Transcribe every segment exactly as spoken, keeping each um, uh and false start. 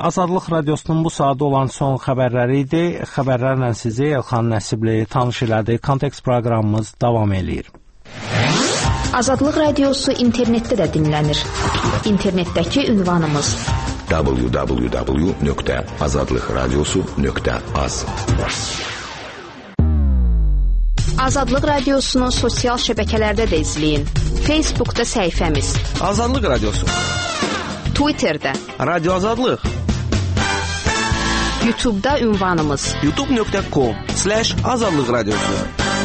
Azadlıq Radiosunun bu saatı olan son xəbərləri idi. Xəbərlərlə sizi Elxan Nəsibli tanış elədi. Kontekst proqramımız davam eləyir. Azadlıq Radiosu internetdə də dinlənir. İnternetdəki ünvanımız w w w nöqtə azadlıq radiosu nöqtə az. Azadlıq Radiosunu sosial şəbəkələrdə də izləyin. Facebookda səhifəmiz Azadlıq Radiosu, Twitterdə Radio Azadlıq, YouTube'da ünvanımız youtube nöqtə com slash azadlıq radiosu.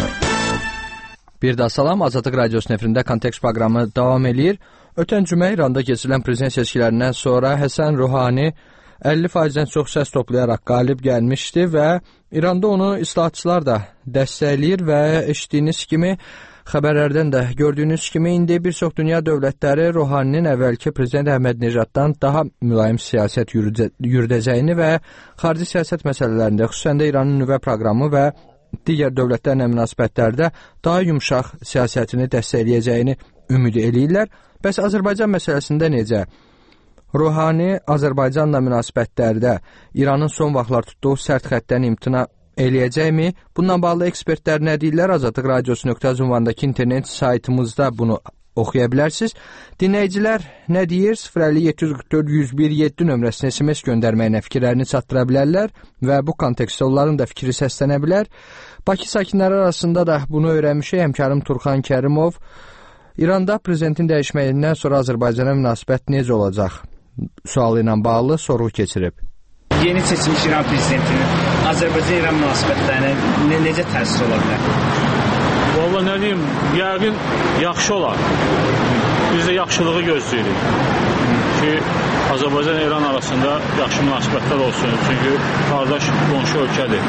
Bir daha salam, Azadlıq Radiosu nefrində kontekst proqramı davam eləyir. Ötən cümə İranda keçirilən prezident seçkilərindən sonra Həsən Ruhani əlli faizdən çox səs toplayaraq qalib gəlmişdi və İranda onu islahatçılar da dəstəkləyir və eşitdiyiniz kimi, xəbərlərdən də gördüyünüz kimi indi bir çox dünya dövlətləri Ruhaninin əvvəlki prezident Əhməd Necatdan daha mülayim siyasət yürüdəcəyini və xarici siyasət məsələlərində, xüsusən də İranın nüvə proqramı və digər dövlətlərlə münasibətlərdə daha yumşaq siyasətini dəstəkləyəcəyini ümid eləyirlər. Bəs Azərbaycan məsələsində necə? Ruhani Azərbaycanla münasibətlərdə İranın son vaxtlar tutduğu sərt xəttdən imtina eləyəcəkmi? Bununla bağlı ekspertlər nə deyirlər? Azadlıq Radiosu nöqtə az ünvandakı internet saytımızda bunu oxuya bilərsiniz. Dinləyicilər nə deyir? sıfır əlli yeddi yüz qırx dörd yüz bir yeddi nömrəsinə S M S göndərməyinə fikirlərini çatdıra bilərlər və bu kontekstdə onların da fikri səslənə bilər. Bakı sakinləri arasında da bunu öyrənmişik. Həmkarım Turxan Kərimov İranda prezidentin dəyişməyindən sonra Azərbaycana münasibət necə olacaq sualı ilə bağlı sorğu keçirib. Yeni seçilmiş İran prezidentinin Azərbaycan-İran münasibətlərinə ne, necə təsir ola bilər? Valla nə deyim, yəqin yaxşı olar. Biz də yaxşılığı gözləyirik ki, Azərbaycan-İran arasında yaxşı münasibətlər olsun. Çünki qardaş qonşu ölkədir.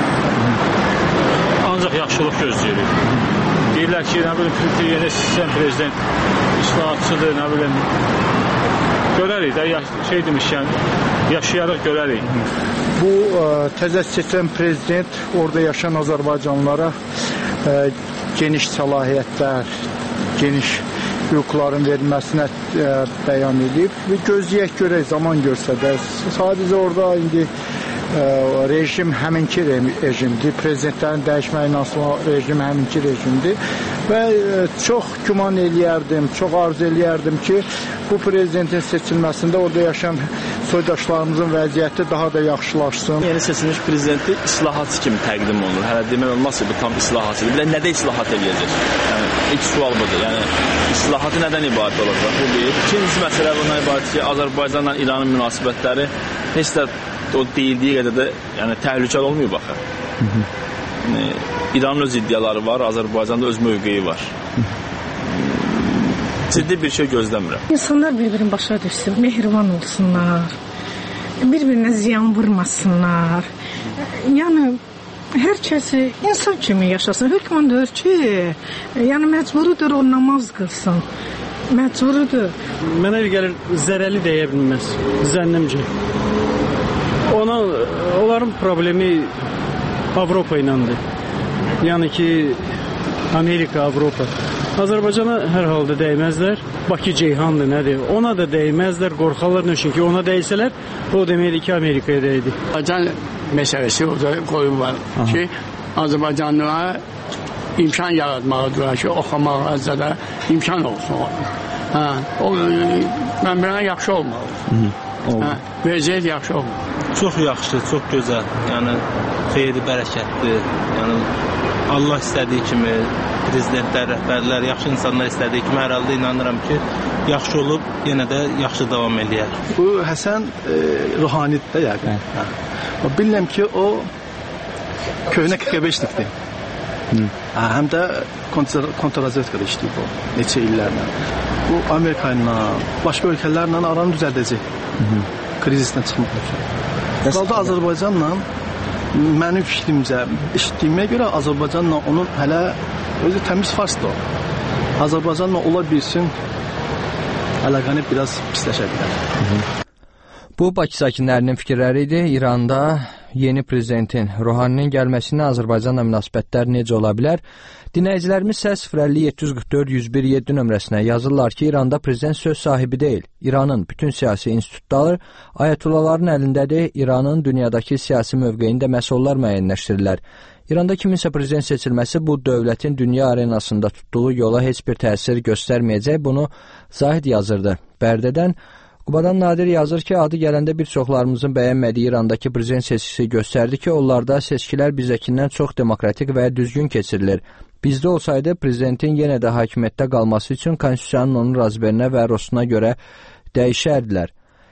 Ancaq yaxşılıq gözləyirik. Deyirlər ki, nə bilim, yeni seçilən prezident islahatçıdır, nə bilim, görərik də, şey demişkən, yaşayarıq, görərik. Bu ə, təzə seçilən prezident orada yaşayan Azərbaycanlılara ə, geniş səlahiyyətlər, geniş hüquqların verilməsinə ə, bəyan edib və gözləyək görək, zaman göstərək. Sadəcə orada indi ə, rejim həminki rejimdir, prezidentlərin dəyişməyindən sonra rejim həminki rejimdir və ə, çox güman eləyərdim, çox arzu eləyərdim ki, bu prezidentin seçilməsində orada yaşayan soydaşlarımızın vəziyyəti daha da yaxşılaşsın. Yeni seçilmiş prezidenti islahatçı kimi təqdim olunur. Hələ demək olmaz ki, bu tam islahatçıdır. Bir də nədə islahat eləyəcək? Yəni, ilk sual budur. Yəni, islahatı nədən ibarət olacaq? Bu bir. İkinci məsələ bundan ibarət ki, Azərbaycanla İranın münasibətləri heç də o deyildiyi qədər də yəni, təhlükəli olmuyor baxı. Yəni, İranın öz iddiaları var, Azərbaycanda öz mövqeyi var. Ciddi bir şey gözləmirəm. İnsanlar bir-birini başa düşsün, mehriban olsunlar, bir-birinə ziyan vurmasınlar. Yəni, hər kəsi insan kimi yaşasın. Hökmən deyir ki, yəni məcburudur o namaz qılsın. Məcburudur. Mənə gəlir, zərəli deyə bilməz, zənnimcə. Ona, onların problemi Avropa iləndir. Yəni ki, Amerika, Avropa. Azərbaycana hər halda dəyməzlər. Bakı Ceyhandır, nədir? Ona da dəyməzlər, qorxarlar. Çünki ona dəysələr, o deməkdir ki, Amerikaya dəydi. Azərbaycan məsələsi orada qoyun var ki, Azərbaycanlılara imkan yaratmalıdır ki, oxumağa da imkan olsun. Hə, o, mən bilən yaxşı olmalı. Hə, vəziyyət yaxşı olmalı. Çox yaxşı, çox gözəl. Yəni, xeyri, bərəkətli. Yəni, Allah istədiyi kimi, prezidentlər, rəhbərlər, yaxşı insanlar istədiyi kimi hər halda inanıram ki, yaxşı olub, yenə də yaxşı davam eləyər. Bu Həsən e, Ruhanidir yəqin. Hə. Bilirəm ki, o köhnə K G B-şnikdir. Hə, həm də kontrrazvedkada işləyib o, neçə illərlə. Bu Amerika ilə, başqa ölkələrlə aranı düzəldəcək. Krizisdən çıxmaq üçün. Qaldı Azərbaycanla, mənim fikrimcə, işitdiyimə görə Azərbaycanla onun hələ özü təmiz farsdır o. Azərbaycanla ola bilsin, əlaqəni biraz pisləşə bilər. Bu, Bakı sakinlərinin fikirləri idi. İranda yeni prezidentin Ruhaninin gəlməsinə Azərbaycanla münasibətlər necə ola bilər? Dinləyicilərimiz isə sıfır əlli yeddi yüz qırx dörd yüz bir yeddi nömrəsinə yazırlar ki, İranda prezident söz sahibi deyil. İranın bütün siyasi institutları ayətullaların əlindədir. İranın dünyadakı siyasi mövqeyini də məsullar müəyyənləşdirirlər. İranda kiminsə prezident seçilməsi bu dövlətin dünya arenasında tutduğu yola heç bir təsir göstərməyəcək. Bunu Zahid yazırdı. Bərdədən Qubadan Nadir yazır ki, adı gələndə bir çoxlarımızın bəyənmədiyi İrandakı prezident seçkisi göstərdi ki, onlarda seçkilər bizdəkindən çox demokratik və düzgün keçirilir. Bizdə olsaydı, prezidentin yenə də hakimiyyətdə qalması üçün konstitusiyanın onun raziberinə və rostuna görə dəyişərdilər.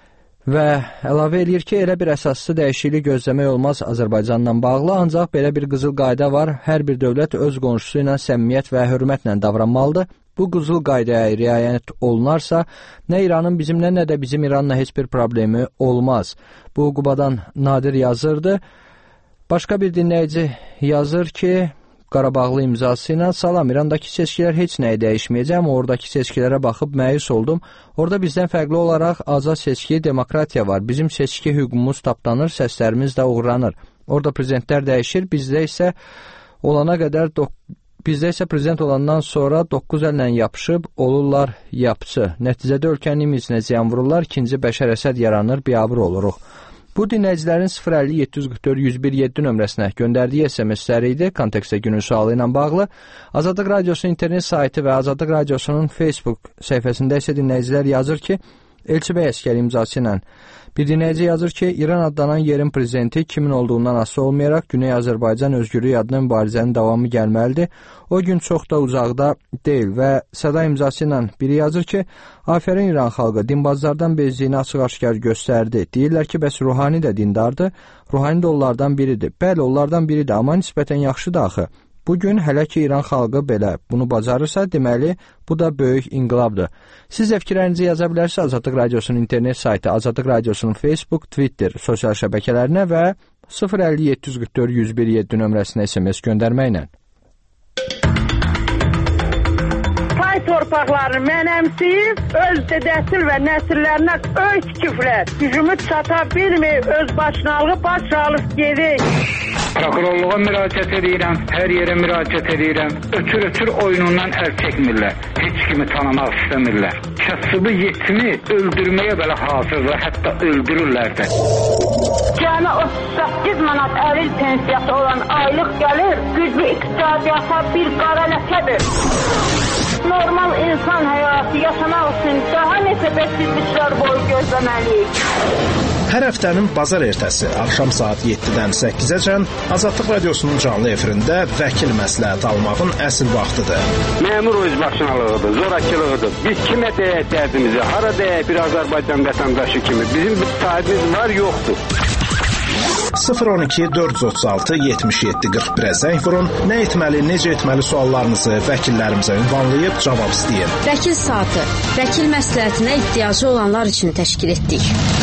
Və əlavə edir ki, elə bir əsaslı dəyişiklik gözləmək olmaz Azərbaycanla bağlı, ancaq belə bir qızıl qayda var, hər bir dövlət öz qonşusu ilə səmimiyyət və hörmətlə davranmalıdır. Bu qızıl qaydaya riayət olunarsa, nə İranın bizimlə, nə də bizim İranla heç bir problemi olmaz. Bu, Qubadan Nadir yazırdı. Başqa bir dinləyici yazır ki, Qarabağlı imzası ilə, salam, İrandakı seçkilər heç nəyi dəyişməyəcək, amma oradakı seçkilərə baxıb məyus oldum. Orada bizdən fərqli olaraq azad seçki, demokratiya var. Bizim seçki hüququmuz tapdanır, səslərimiz də uğranır. Orada prezidentlər dəyişir, bizdə isə olana qədər Bizdə isə prezident olandan sonra doqquz əllə yapışıb, olurlar yapıcı. Nəticədə ölkənin imicinə ziyan vururlar, ikinci Bəşər Əsəd yaranır, biabır oluruq. Bu, dinləyicilərin sıfır əlli yeddi yüz qırx dörd yüz bir yeddi nömrəsinə göndərdiyi S M S-ləri idi. Kontekstə günün sualı ilə bağlı. Azadlıq Radiosunun internet saytı və Azadlıq Radiosunun Facebook səhifəsində isə dinləyicilər yazır ki, Elçibəy Əskəri imzası ilə bir dinləyici yazır ki, İran adlanan yerin prezidenti kimin olduğundan asılı olmayaraq Güney Azərbaycan özgürlüyü adına mübarizənin davamı gəlməlidir. O gün çox da uzaqda deyil və Səda imzası ilə biri yazır ki, afərin İran xalqı dinbazlardan bezdiyini açıq-aşkar göstərdi. Deyirlər ki, bəs Ruhani də dindardır. Ruhani də onlardan biridir. Bəli, onlardan biridir, amma nisbətən yaxşıdır axı. Bugün hələ ki İran xalqı belə bunu bacarırsa, deməli, bu da böyük inqilabdır. Siz də fikirlərinizi yaza bilərsiniz Azadlıq Radiosunun internet saytı, Azadlıq Radiosunun Facebook, Twitter, sosial şəbəkələrinə və sıfır əlli yeddi yüz qırx dörd yüz bir yeddi nömrəsinə S M S göndərməklə. Pay torpaqlarını mənəmsiyib, öz dədəsil və nəsillərinə öy tikiblər. Gücümüz çata bilmir, öz başınalığı baş alıb gedir. Prokurorluğa müraciət edirəm, hər yerə müraciət edirəm. Ötür-ötür oyunundan əl çəkmirlər. Heç kimi tanımaq istəmirlər. Kasıbı yetimi öldürməyə belə hazırlar, hətta öldürürlər də. Cəmi otuz səkkiz manat əril pensiyası olan aylıq gəlir, güclü iqtisadiyyata bir qara ləkədir. Normal insan həyatı yaşamaq üçün daha neçə bəksizliklər boyu gözləməliyik. Hər həftənin bazar ertəsi axşam saat yeddidən səkkizəcən Azadlıq Radiosunun canlı efirində vəkil məsləhət almağın əsl vaxtıdır. Məmur özbaşınalığıdır, zorakılığıdır. Biz kimə deyək dərdimizi, hara deyək bir Azərbaycan vətəndaşı kimi. Bizim bir sahibimiz var, yoxdur. sıfır on iki dörd yüz otuz altı yetmiş yeddi qırx birə zəng vurun. Nə etməli, necə etməli suallarınızı vəkillərimizə ünvanlayıb cavab istəyin. Vəkil saatı, vəkil məsləhətinə ehtiyacı olanlar üçün təşkil etdik.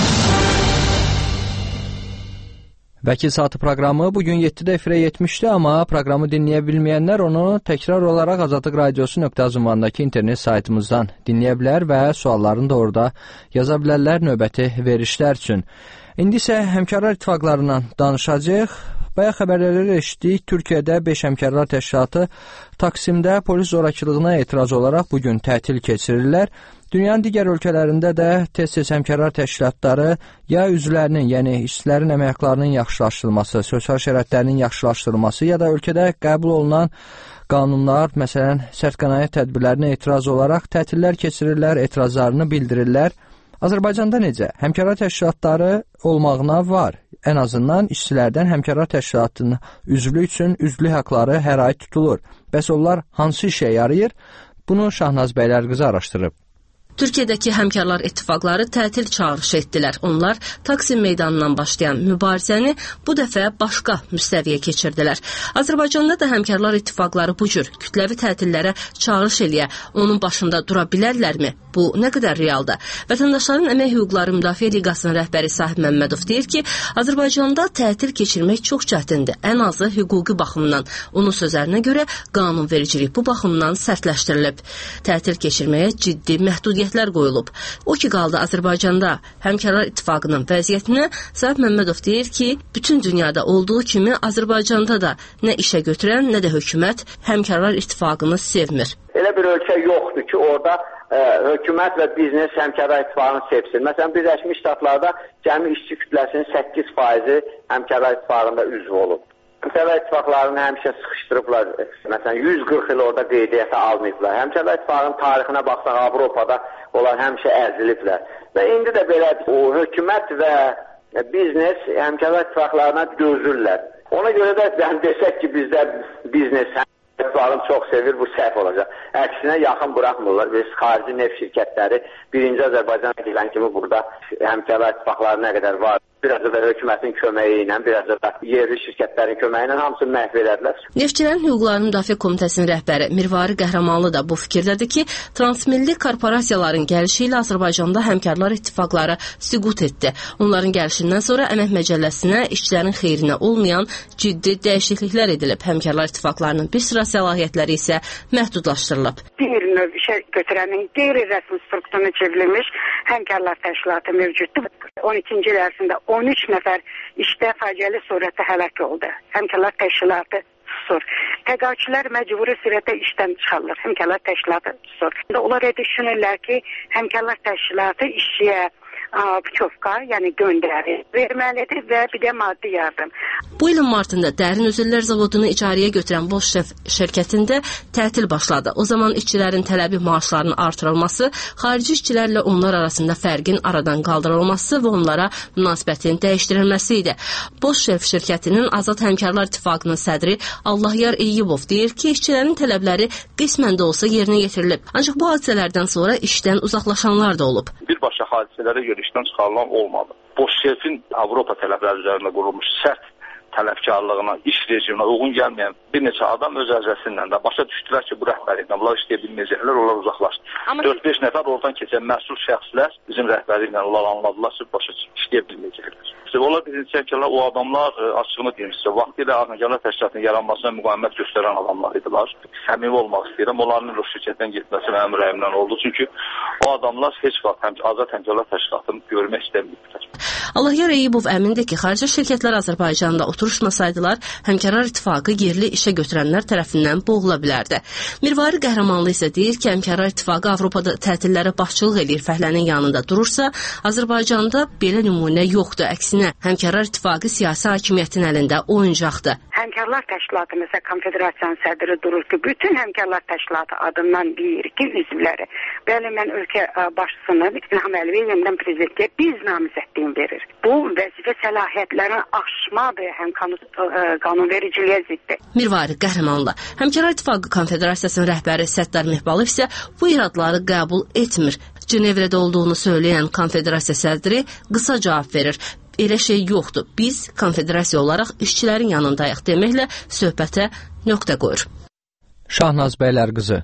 Vəkil saatı proqramı bugün yeddidə efirə yetmişdi, amma proqramı dinləyə bilməyənlər onu təkrar olaraq azadlıq radiosu nöqtə az ünvanındakı internet saytımızdan dinləyə bilər və suallarını da orada yaza bilərlər növbəti verişlər üçün. İndi isə həmkarlar ittifaqlarından danışacağıq. Bayaq xəbərləri eşitdik. Türkiyədə beş həmkarlar təşkilatı Taksimdə polis zorakılığına etiraz olaraq bugün tətil keçirirlər. Dünyanın digər ölkələrində də tez-tez həmkarlar təşkilatları ya üzvlərinin, yəni işçilərin əmək haqqlarının yaxşılaşdırılması, sosial şəraitlərinin yaxşılaşdırılması ya da ölkədə qəbul olunan qanunlar, məsələn, sərt qənaət tədbirlərinə etiraz olaraq tətillər keçirirlər, etirazlarını bildirirlər. Azərbaycanda necə? Həmkarlar təşkilatları olmağına var. Ən azından işçilərdən həmkarlar təşkilatının üzvlük üçün üzvlük haqları hər ay tutulur. Bəs onlar hansı işə yarayır? Bunu Şahnaz Bəylərqızı araşdırıb. Türkiyədəki həmkarlar ittifaqları tətil çağırışı etdilər. Onlar Taksim meydanından başlayan mübarizəni bu dəfə başqa müstəviyə keçirdilər. Azərbaycanda da həmkarlar ittifaqları bu cür kütləvi tətillərə çağırış eləyə, onun başında dura bilərlərmi? Bu nə qədər realdır? Vətəndaşların Əmək Hüquqları Müdafiə Liqasının rəhbəri Sahib Məmmədov deyir ki, Azərbaycanda tətil keçirmək çox çətindir. Ən azı hüquqi baxımdan. Onun sözlərinə görə qanunvericilik bu baxımdan sərtləşdirilib. Tətil keçirməyə ciddi məhdudiyyət məhdudiyyətlər qoyulub. O ki qaldı Azərbaycanda Həmkarlar İttifaqının vəziyyətinə, Zahid Məmmədov deyir ki, bütün dünyada olduğu kimi Azərbaycanda da nə işə götürən, nə də hökumət Həmkarlar İttifaqını sevmir. Elə bir ölkə yoxdur ki, orada ə, hökumət və biznes Həmkarlar İttifaqını sevsin. Məsələn, Birləşmiş Ştatlarda cəmi işçi kütləsinin səkkiz faizi Həmkarlar İttifaqında üzv olub. Həmkarlar İttifaqlarını həmişə sıxışdırıblar. Məsələn, yüz qırx il orada qeydiyyata almayıblar. Həmkarlar İttifaqının tarixinə baxsaq, Avropada onlar həmişə əziliblər. Və indi də belə o hökumət və biznes Həmkarlar İttifaqlarına dözürlər. Ona görə də yəni, desək ki, bizdə biznes Həmkarlar İttifaqını çox sevir, bu səhv olacaq. Əksinə yaxın buraxmırlar. Biz xarici neft şirkətləri birinci Azərbaycan edilən kimi burada Həmkarlar İttifaqları nə qədər var. Biraz da hökumətin köməyi ilə, biraz da yerli şirkətlərin köməyi ilə hamısını məhv edərlər. Neftçilərin Hüquqlarının Müdafiə Komitəsinin rəhbəri Mirvari Qəhrəmanlı da bu fikirdədir ki, transmilli korporasiyaların gəlişi ilə Azərbaycanda Həmkarlar İttifaqları süqut etdi. Onların gəlişindən sonra Əmək Məcəlləsinə işçilərin xeyrinə olmayan ciddi dəyişikliklər edilib. Həmkarlar İttifaqlarının bir sıra səlahiyyətləri isə məhdudlaşdırılıb. Bir növ işə götürənin qeyri-rəsmi strukturuna çevrilmiş Həmkarlar Təşkilatı mövcuddur. on ikinci il ərzində on üç nəfər işdə faciəli surətdə həlak oldu. Həmkarlar Təşkilatı susur. Təqaüdçülər məcburi surətdə işdən çıxarılır. Həmkarlar Təşkilatı susur. Onlar düşünürlər ki, Həmkarlar Təşkilatı işçiyə putovka, yəni göndəri verməlidir və bir də maddi yardım. Bu ilin martında Dərin Üzüllər Zavodunu icarəyə götürən Boş şirkətində tətil başladı. O zaman işçilərin tələbi maaşlarının artırılması, xarici işçilərlə onlar arasında fərqin aradan qaldırılması və onlara münasibətin dəyişdirilməsi idi. Boş şirkətinin Azad Həmkarlar İttifaqının sədri Allahyar Eyyubov deyir ki, işçilərin tələbləri qismən də olsa yerinə yetirilib. Ancaq bu hadisələrdən sonra işdən uzaqlaşanlar da olub. Birbaşa hadisələrə görə işdən çıxarılan olmadı. Boş şirkətin Avropa tələbləri üzərində qurulmuş sərt tələbkarlığına, iş rejiminə uyğun gəlməyən bir neçə adam öz ərzəsindən də başa düşdülər ki, bu rəhbərliklə bunlar işləyə bilməyəcəklər, onlar uzaqlaşdı. dörd beş nəfər oradan keçən məsul şəxslər bizim rəhbərliklə onlar anladılar ki, başa işləyə bilməyəcəklər. Onlar birinci ki, o adamlar açığını deyim sizə, vaxtilə Həmkarlar Təşkilatının yaranmasına müqavimət göstərən adamlar idilər. Səmimi olmaq istəyirəm, onların o şirkətdən getməsi mənim ürəyimdən oldu. Çünki o adamlar heç vaxt Azad Həmkarlar Təşkilatını görmək istəməyiblər. Allahyar Eyyubov əmindir ki, xarici şirkətlər Azərbaycanda oturuşmasaydılar, Həmkarlar İttifaqı yerli işə götürənlər tərəfindən boğula bilərdi. Mirvari Qəhrəmanlı isə deyir ki, Həmkarlar İttifaqı Avropada tətillərə başçılıq edir, fəhlənin yanında durursa, Azərbaycanda belə nümunə yoxdur. Əksinə, Həmkarlar İttifaqı siyasi hakimiyyətin əlində oyuncaqdır. Həmkarlar Təşkilatı məsəl konfederasiyanın sədri durur ki, bütün Həmkarlar Təşkilatı adından bir, iki üzvləri. Bəli, mən ölkə başçısını İlham Əliyev yenidən prezidentə biz namizədliyini verir. Bu vəzifə səlahiyyətlərini aşmadır, həm qanunvericiliyə ziddir. Mirvari Qəhrəmanlı. Həmkarlar İttifaqı Konfederasiyasının rəhbəri Səttar Mehbalov isə bu iradları qəbul etmir. Cenevrədə olduğunu söyləyən konfederasiya sədri qısa cavab verir. Elə şey yoxdur. Biz konfederasiya olaraq işçilərin yanındayıq deməklə söhbətə nöqtə qoyur. Şahnaz bəylər qızı.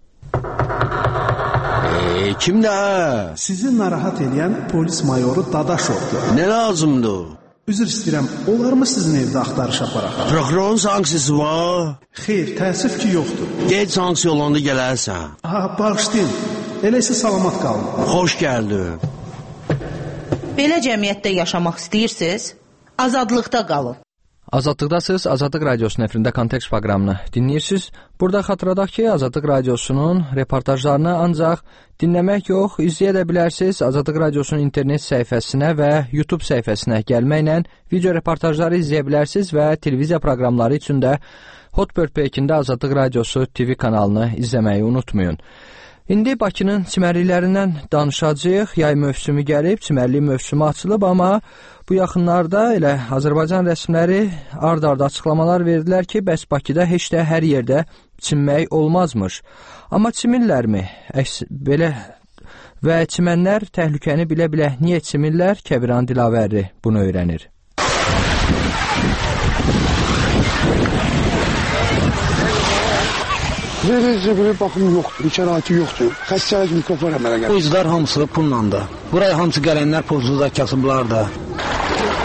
Eee, kimdə? Sizi narahat edən polis mayoru Dadaşovdur. Nə lazımdır? Üzr istəyirəm, olar mı sizin evdə axtarış aparaq? Prokurorun sanksiyası var? Xeyr, təəssüf ki, yoxdur. Gec sanksiya olanda gələrsən. Ha, bağışlayın. Elə isə salamat qalın. Xoş gəldin. Belə cəmiyyətdə yaşamaq istəyirsiniz? Azadlıqda qalın. Azadlıqdasınız, Azadlıq Radiosunun efirində Kontekst proqramını dinləyirsiniz. Burada xatırladaq ki, Azadlıq Radiosunun reportajlarını ancaq dinləmək yox, izləyə də bilərsiniz. Azadlıq Radiosunun internet səhifəsinə və YouTube səhifəsinə gəlməklə video reportajları izləyə bilərsiniz və televiziya proqramları üçün də Hotbird Pekində Azadlıq Radiosu T V kanalını izləməyi unutmayın. İndi Bakının çimərliklərindən danışacağıq. Yay mövsümü gəlib, çimərlik mövsümü açılıb, amma bu yaxınlarda elə Azərbaycan rəsmiləri ard-arda açıqlamalar verdilər ki, bəs Bakıda heç də hər yerdə çimmək olmazmış. Amma çimirlərmi? Əks, belə və çimənlər təhlükəni bilə-bilə niyə çimirlər? Kəbiran Dilavərli bunu öyrənir. Necə belə baxım yoxdur, şəraiti yoxdur. Xəstəlik mikrofon əmələ gəlir. Bu izlər hamısı pulla da. Buraya hamısı gələnlər pulsuzda kasıblar da.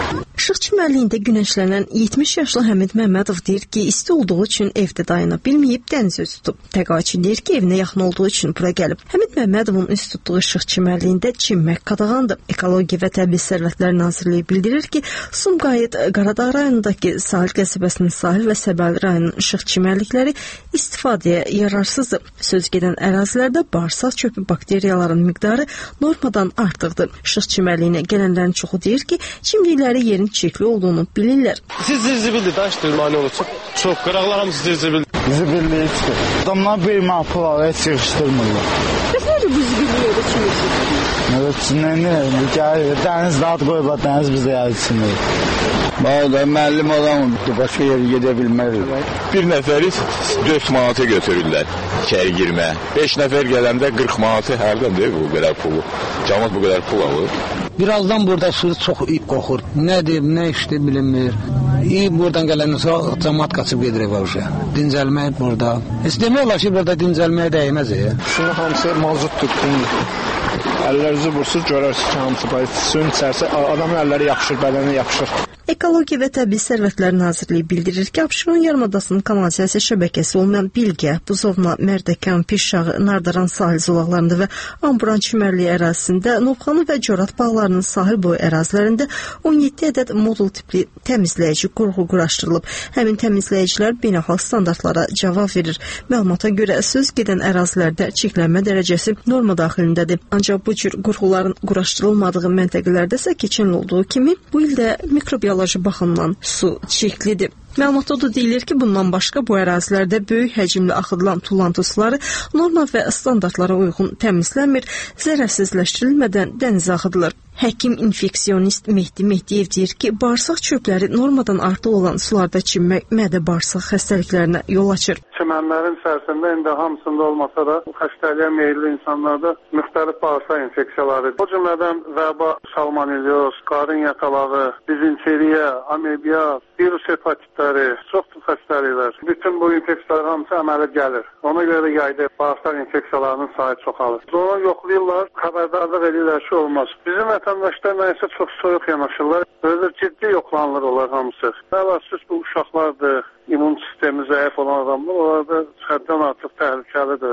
Işıq çimərliyində günəşlənən yetmiş yaşlı Həmid Məmmədov deyir ki, isti olduğu üçün evdə dayana bilməyib dəniz üz tutub. Təqaüdçü deyir ki, evinə yaxın olduğu üçün bura gəlib. Həmid Məmmədovun üz tutduğu Işıq çimərliyində çimmək qadağandır. Ekologiya və Təbii Sərvətlər Nazirliyi bildirir ki, Sumqayıt, Qaradağ rayonundakı Sahil qəsəbəsinin sahil və Səbəli rayonunun işıq çimərlikləri istifadəyə yararsızdır. Söz gedən ərazilərdə bağırsaq çöpü bakteriyaların miqdarı normadan artıqdır. Işıq çimərliyinə gələnlərin çoxu deyir ki, çimdikləri yerin çirkli olduğunu bilirlər. Siz zibilli daşdır, mani olur. Çox, çox qıraqlar hamısı zibilli. Zibilli içdir. Adamlar bir mapı var, heç yığışdırmırlar. Bəs necə bu zibilliləri çimirsiniz? Evet, ne ne? Dəniz rahat qoyub, dəniz bizə yayılsınır. Bağda müəllim adamım, başqa yerə gedə bilmərik. Bir nəfəri dörd manata götürürlər içəri girmə. beş nəfər gələndə qırx manatı hərdən deyil bu qədər pulu. Cəmaət bu qədər pul alır. Birazdan burada su çox iyi qoxur. Nədir, nə işdir bilinmir. İyi buradan gələndən sonra cəmaət qaçıb gedir evə uşa. Dincəlmək burada. Heç demək olar ki, burada dincəlməyə dəyməz. Şunu hamısı mazut tutdun. Əllərinizi vursuz görərsiniz ki, hamısı bayır. Suyun içərisi adamın əlləri yapışır, bədənə yapışır. Ekologiya və Təbii Sərvətlər Nazirliyi bildirir ki, Abşeron yarımadasının kanalizasiya şəbəkəsi olmayan Bilgə, Buzovna, Mərdəkan, Pirşağı, Nardaran sahil zolaqlarında və Amburan çimərliyi ərazisində, Novxanı və Corat bağlarının sahil boyu ərazilərində on yeddi ədəd modul tipli təmizləyici qurğu quraşdırılıb. Həmin təmizləyicilər beynəlxalq standartlara cavab verir. Məlumata görə söz gedən ərazilərdə çirklənmə dərəcəsi norma daxilindədir. Ancaq bu cür qurğuların quraşdırılmadığı məntəqələrdə isə keçən il olduğu kimi bu ildə mikrobiyoloji baxımdan su çirklidir. Məlumatda da deyilir ki, bundan başqa bu ərazilərdə böyük həcmli axıdılan tullantı suları norma və standartlara uyğun təmizlənmir, zərərsizləşdirilmədən dənizə axıdılır. Həkim infeksionist Mehdi Mehdiyev deyir ki, bağırsaq çöpləri normadan artıq olan sularda çimmək mədə-bağırsaq xəstəliklərinə yol açır. Çimənlərin içərisində indi hamısında olmasa da xəstəliyə meyilli insanlarda müxtəlif bağırsaq infeksiyaları, o cümlədən vəba, salmonelyoz, qarın yatalağı, dizenteriya, amebiya, virus hepatitləri, çoxdur xəstəliklər. Bütün bu infeksiyalar hamısı əmələ gəlir. Ona görə də yayda bağırsaq infeksiyalarının sayı çoxalır. Sonra yoxlayırlar, xəbərdarlıq edirlər ki, olmaz. Bizim vətəndaşlar nəyəsə çox soyuq yanaşırlar. Böyle ciddi yoxlanılır onlar hamısı. Əvvəlsiz bu uşaqlardır, immun sistemi zəif olan adamlar, onlar da həddən artıq təhlükəlidir.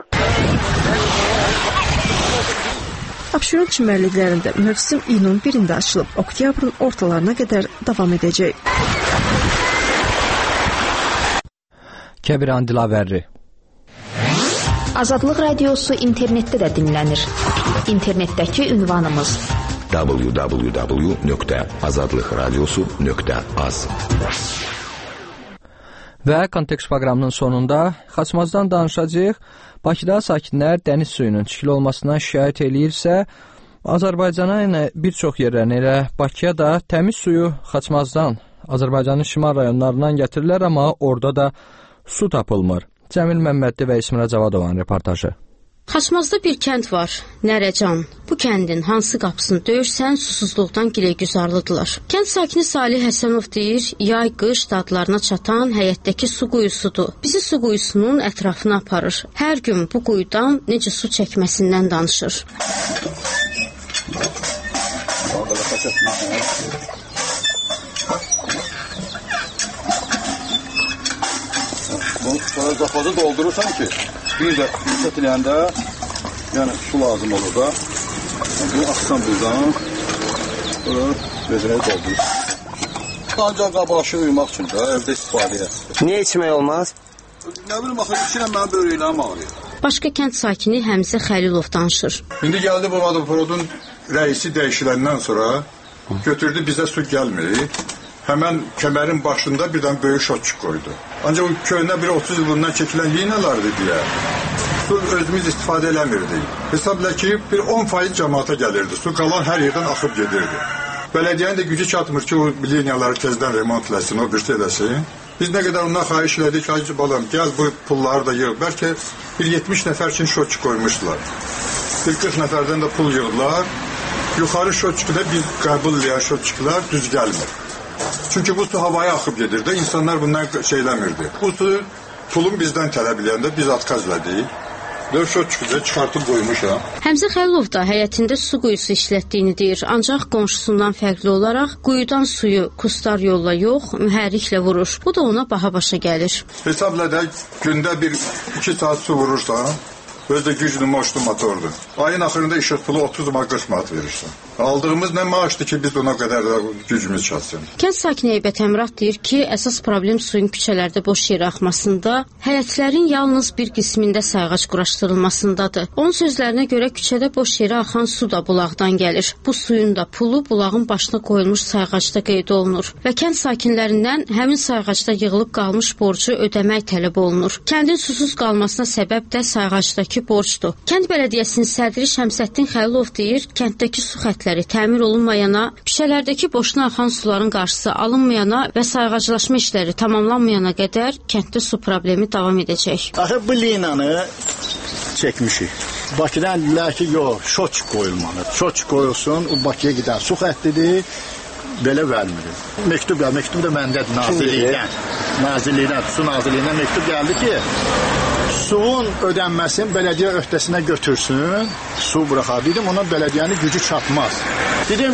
Abşeron çimərliklərində mövsüm iyunun birində açılıb, oktyabrın ortalarına qədər davam edəcək. Kəbiran Dilavərli. Azadlıq Radiosu internetdə də dinlənir. İnternetdəki ünvanımız w w w nöqtə azadlıq radiosu nöqtə az. Və kontekst proqramının sonunda Xaçmazdan danışacağıq. Bakıda sakinlər dəniz suyunun çirkli olmasından şikayət eləyirsə, Azərbaycana yəni bir çox yerlərinə, elə Bakıya da təmiz suyu Xaçmazdan, Azərbaycanın şimal rayonlarından gətirirlər, amma orada da su tapılmır. Cəmil Məmmədli və İsmira Cavadovanın reportajı. Xaçmazda bir kənd var, Nərəcan. Bu kəndin hansı qapısını döyürsən, susuzluqdan giləgüzarlıdırlar. Kənd sakini Salih Həsənov deyir, yay qış dadlarına çatan həyətdəki su quyusudur. Bizi su quyusunun ətrafına aparır. Hər gün bu quyudan necə su çəkməsindən danışır. Sonra zapaza doldurursan ki, bir də yükseltiləyəndə, yəni su lazım olur da, bunu axsan buradan, sonra vedrəyə doldurursun. Ancaq qabaşı uyumaq üçün də evdə istifadəyə. Niyə içmək olmaz? Nə bilim, axı içirəm, mənim böyrəklərim ağrıyır. Başqa kənd sakini Həmzə Xəlilov danışır. İndi gəldi bu Vodoprodun rəisi dəyişiləndən sonra götürdü, bizə su gəlmir. Həmən kəmərin başında birdən böyük şotçuk qoydu. Ancaq o köhnə bir otuz il bundan çəkilən linalardı deyə su özümüz istifadə eləmirdik. Hesabla ki, bir on faiz cəmaata gəlirdi. Su qalan hər yerdən axıb gedirdi. Bələdiyyənin də gücü çatmır ki, o liniyaları tezdən remont eləsin, o bir şey eləsin. Biz nə qədər ondan xahiş elədik, hacı balam, gəl bu pulları da yığ. Bəlkə bir yetmiş nəfər üçün şotçuk qoymuşdular. Bir qırx nəfərdən də pul yığdılar. Yuxarı şotçukuda biz qəbul eləyən şotçuklar düz gəlmir. Çünki bu su havaya axıb gedirdi, insanlar bundan şeyləmirdi. Bu su pulun bizdən tələb eləyəndə biz atkaz elədik. dörd şotçuqda çıxartıb qoymuşam. Həmzə Xəlilov da həyətində su quyusu işlətdiyini deyir. Ancaq qonşusundan fərqli olaraq quyudan suyu kustar yolla yox, mühərriklə vurur. Bu da ona baha başa gəlir. Hesabla da gündə bir iki saat su vurursan, özü də güclü moşlu motordur. Ayın axırında işıq pulu otuz manat qırx manat verirsən. Aldığımız nə maaşdır ki, biz ona qədər də gücümüz çatsın. Kənd sakini Eybət Əmrah deyir ki, əsas problem suyun küçələrdə boş yerə axmasında, həyətlərin yalnız bir qismində sayğac quraşdırılmasındadır. Onun sözlərinə görə küçədə boş yerə axan su da bulaqdan gəlir. Bu suyun da pulu bulağın başına qoyulmuş sayğacda qeyd olunur və kənd sakinlərindən həmin sayğacda yığılıb qalmış borcu ödəmək tələb olunur. Kəndin susuz qalmasına səbəb də sayğacdakı borcdur. Kənd Bələdiyyəsinin sədri Şəmsəddin Xəlilov deyir, kənddəki su xəttləri təmir olunmayana, küçələrdəki boşuna axan suların qarşısı alınmayana və sayğaclaşma işləri tamamlanmayana qədər kənddə su problemi davam edəcək. Axı bu linanı çəkmişik. Bakıdan dedilər ki, yox, şoç qoyulmalı. Şoç qoyulsun, o Bakıya gedən su xəttidir, belə vermilir. Məktub gəldi, məktub da məndədir nazirlikdən. Nazirlikdən, su nazirliyindən məktub gəldi ki, suyun ödənməsini bələdiyyə öhdəsinə götürsün, su buraxar. Dedim, ona bələdiyyənin gücü çatmaz. Dedim,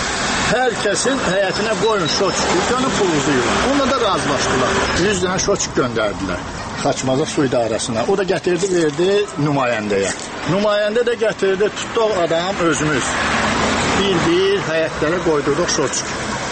hər kəsin həyətinə qoyun şoçuk, dükkanı pulunuzu yığın. Onunla da razılaşdılar. yüz dənə şoçuk göndərdilər Xaçmaza su idarəsinə. O da gətirdi, verdi nümayəndəyə. Nümayəndə də gətirdi, tutduq adam özümüz. Bir-bir həyətlərə qoyduq şoçuk.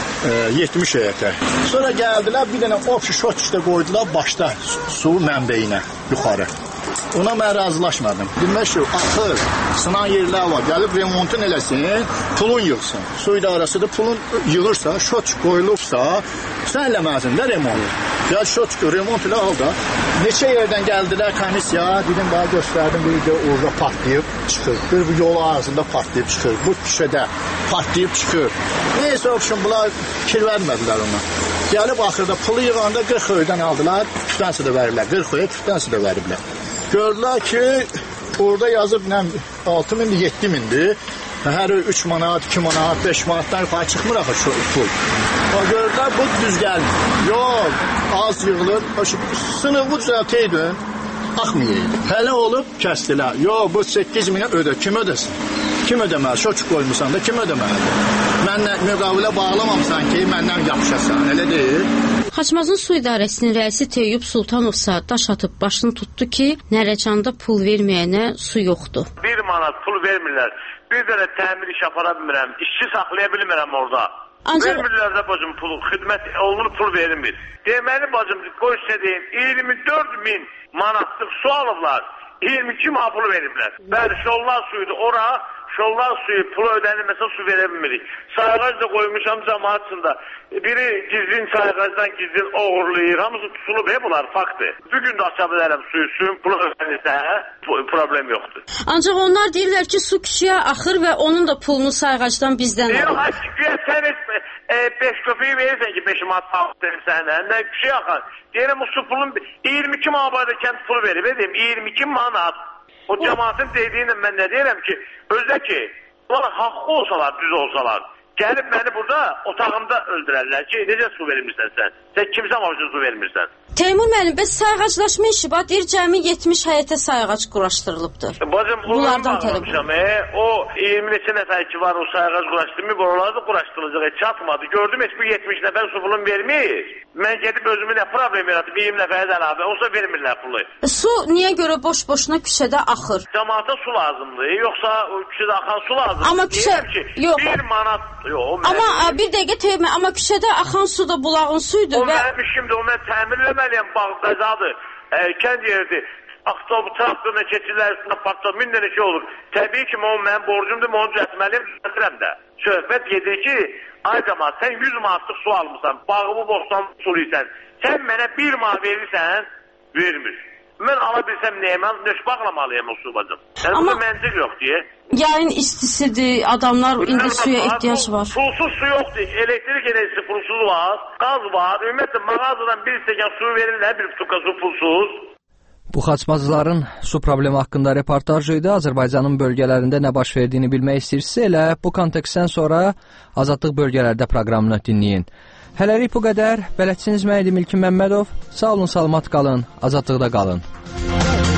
yetmiş həyətə. Sonra gəldilər, bir dənə o şoçukda qoydular başda su mənbəyinə, yuxarı. Ona mən razılaşmadım. Demək ki, axır, sınan yerlər var, gəlib remontun eləsin, pulun yığsın. Su idarəsi də pulun yığırsa, şoçuk qoyulubsa, sən eləməzsin də remont. Gəl şoçuk remont elə al da. Neçə yerdən gəldilər komissiya, dedim, bana göstərdim, bir də orada partlayıb çıxır. Bir yol ağzında partlayıb çıxır. Bu küçədə partlayıb çıxır. Neysə, opşun, bunlar fikir vermədilər ona. Gəlib axırda pulu yığanda qırx öydən aldılar, tüftənsi də verirlər. qırx öyə tüftənsi də veriblər. Gördülər ki, orada yazıb altı mindir, yeddi mindir. Hər üç manat, iki manat, beş manatdan yuxarı çıxmır axı şu pul. Gördülər, bu düz gəlmir. Yox, az yığılır. Sınıfı düzəltəydin, axmayaydı. Hələ olub, kəsdilər. Yox, bu səkkiz minə ödə. Kim ödəsin? Kim ödəməli? Şoçuk qoymusan da kim ödəməlidir? Mənlə müqavilə bağlamamsan ki, məndən yapışasan, elə deyil. Xaçmazın su idarəsinin rəisi Teyyub Sultanovsa daş atıb başını tutdu ki, Nərəcanda pul verməyənə su yoxdur. Bir manat pul vermirlər. Bir dənə təmir iş apara bilmirəm. İşçi saxlaya bilmirəm orada. Ancaq... Vermirlər də bacım pulu, xidmət olunur, pul verilmir. Deməli bacım, qoy sizə deyim, iyirmi dörd min manatlıq su alıblar. iyirmi iki manat pulu veriblər. Bəli, şollar suyudur. Ora şollar suyu pulu ödənilməsə su verə bilmirik. Sayğac da qoymuşam cəmaatçında. Biri gizlin sayğacdan gizlin oğurlayır. Hamısı tutulub, he bunlar faktdır. Bugün də aça bilərəm suyu, suyun pulu ödənilsə, problem yoxdur. Ancaq onlar deyirlər ki, su küçüyə axır və onun da pulunu sayğacdan bizdən alır. Yox, küçüyə sən heç beş köpəyi verirsən ki, beş manat sağlık verirsən, nə küçüyə axar. Deyirəm, o su pulun iyirmi iki manat barədə kənd pulu verib, edeyim, iyirmi iki manat. O cəmaatın dediğini mən nə deyirəm ki, özdə ki, onlar haqqı olsalar, düz olsalar, gəlib məni burada otağımda öldürərlər ki, necə su vermirsən sən? Sən kimsə maaşı su vermirsən? Teymur müəllim, bəs sayğaclaşma işi var, deyir cəmi yetmiş həyətə sayğac quraşdırılıbdır. Bacım, onlardan bağlamışam, e, o iyirmi neçə nəfər ki var, o sayğac quraşdırmıyor, oraları da quraşdırılacaq, e, çatmadı. Gördüm, heç bu yetmiş nəfər su pulun vermir. Mən gedib özümü nə problem yaradım, iyirmi nəfərə də əlavə, olsa vermirlər pulu. E, su niyə görə boş-boşuna küçədə axır? Cəmaata su lazımdır, yoxsa o küçədə axan su lazımdır. Amma küçə, ki, yox. Bir manat, yox. Amma mənim... bir dəqiqə Teymur, amma küçədə axan su da bulağın suyudur. O və... mənim işimdir, o mən təmirləmə bağdazadır, e, kənd yerdir. Avtobus, traktorla keçirlər üstündə patlar, min dənə şey olur. Təbii ki, o mənim borcumdur, onu düzəltməliyim, düzəltirəm də. Söhbət gedir ki, ay cəmaat, sən yüz manatlıq su almışsan, bağımı bostan suluysan, sən mənə bir manat verirsən, vermir. Mən ala bilsəm neyəm, mən nöş bağlamalıyım o su bacım. Yəni, amma məntiq yox deyə. Yayın istisidir, adamlar indi suya ehtiyac var. Pulsuz su yoxdur, elektrik enerjisi pulsuz var, qaz var, ümumiyyətlə mağazadan bir stəkan su verirlər, bir tutuqa su pulsuz. Bu xaçmazların su problemi haqqında reportaj idi. Azərbaycanın bölgələrində nə baş verdiyini bilmək istəyirsə, elə bu kontekstdən sonra Azadlıq bölgələrdə proqramını dinləyin. Hələlik bu qədər. Bələdçiniz mən idim İlkin Məmmədov. Sağ olun, salamat qalın, azadlıqda qalın.